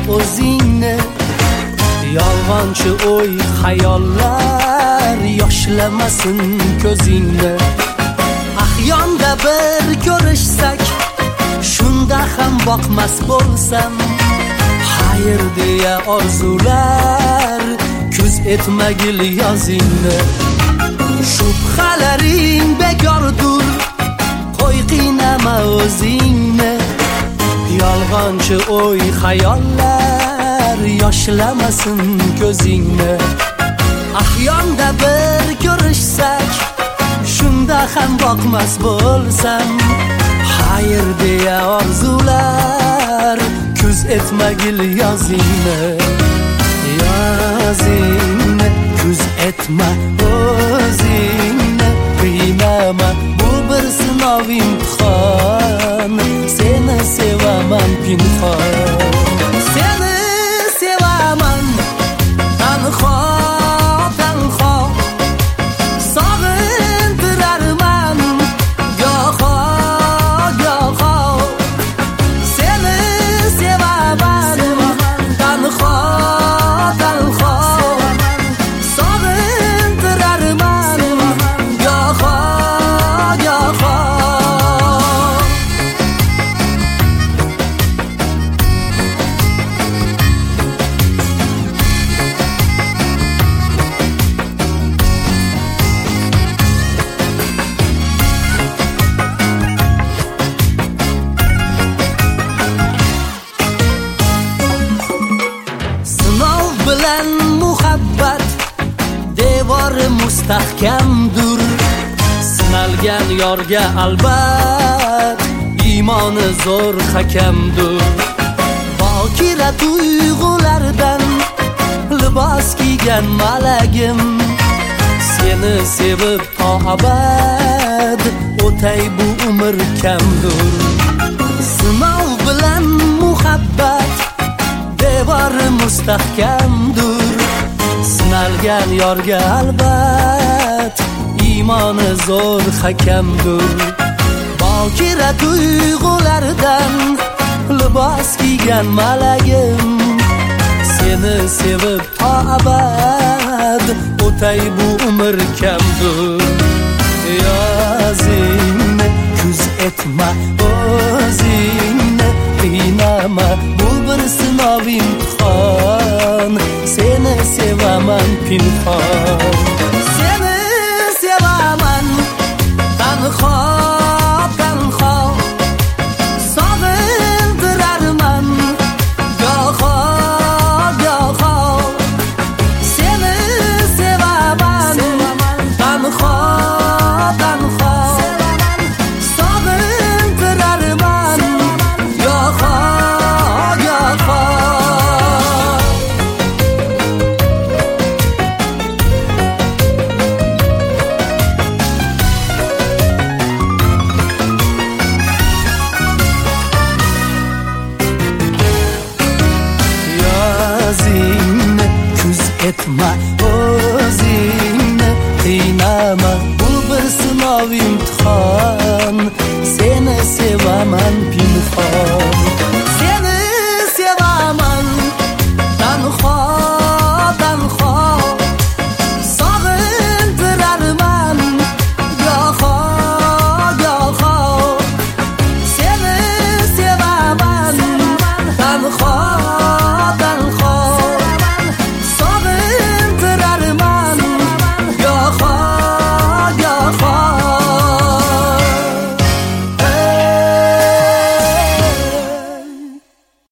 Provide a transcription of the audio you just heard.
o'zingni. Yolg'onchi o'y xayollar yoshlamasin ko'zingni. Ahyonda bir ko'rishsak, shunda ham boqmas bo'lsam, xayr deya orzular kuz etmagil yozingni. Shubhalaring bekordur, qo'y qiynama o'zingni. Yolg'onchi o'y xayollar yoshlamasin ko'zingni. Ahyonda bir ko'rishsak, shunda ham boqmas bo'lsam, xayr deya orzular kuz etmagil yozingni. Yozingni kuz etma o'zingni. Qiynama, bu bir sinov imtihon. Seni sevaman pinhon. Seni sevaman tanho tanho. Sog'intirarman goho goho. Seni sevaman tanho tanho. Sog'intirarman goho goho. Sinov bilan muhabbat devori mustahkamdur. Sinalgan yorga albat iymoni zo'r hakamdur. Bokira tuyg'ulardan libos kiygan malagim, seni sevib to abad o'tay bu umr kamdur. Sinov bilan muhabbat devori mustahkamdur. Sinalgan yorga albat iymoni zo'r hakamdur. Bokira tuyg'ulardan libos kiygan malagim, seni sevib to abad o'tay bu umr kamdur. Yozingni kuz etma o'zingni. Qiynama, bu bir sinov imtihon. Seni sevaman pinhon. Seni sevaman tanho tanho. Sog'intirarman goho goho. Seni sevaman tanho tanho. Sog'intirarman goho goho. Yozingni kuz etma o'zingni. Qiynama, bu bir sinov imtihon. Seni sevaman pinhon.